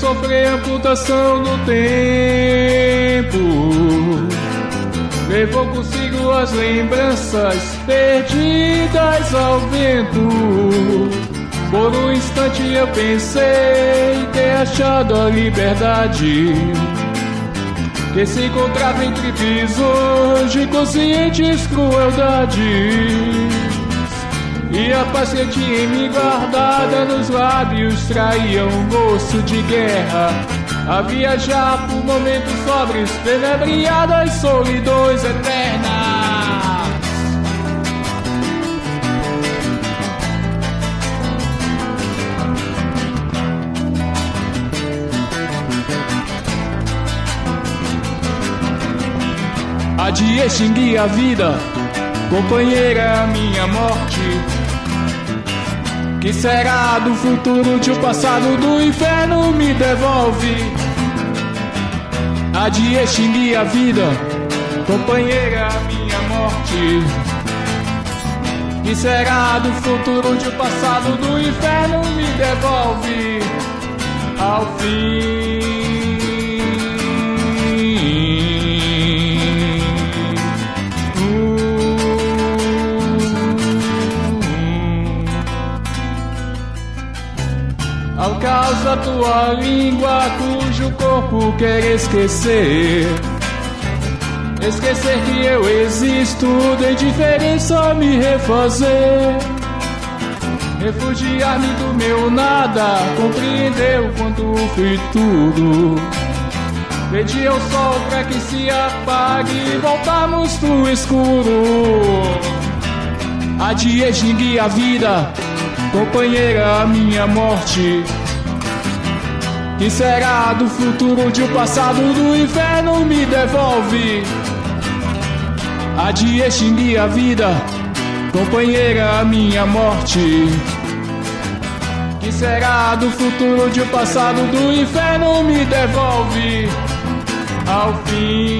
sofrer amputação no tempo. Levou consigo as lembranças perdidas ao vento. Por um instante eu pensei ter achado a liberdade que se encontrava entre visões de conscientes crueldades. E a paz que tinha em mim guardada nos lábios traía um gosto de guerra. A viajar por momentos sóbrios, tenebriadas solidões eternas. Há de extinguir a vida, companheira, minha morte. Que será do futuro de o passado do inferno me devolve? Há de extinguir a vida, companheira, minha morte. Que será do futuro de o passado do inferno me devolve? Ao fim. Ao caos da tua língua, cujo corpo quer esquecer. Esquecer que eu existo, de indiferença me refazer. Refugiar-me do meu nada, compreender o quanto fui tudo. Pedir ao sol pra que se apague e voltarmos pro escuro. Há de extinguir a vida, companheira, a minha morte. Que será do futuro de o passado do inferno me devolve? Há de extinguir a vida, companheira, a minha morte. Que será do futuro de o passado do inferno me devolve? Ao fim.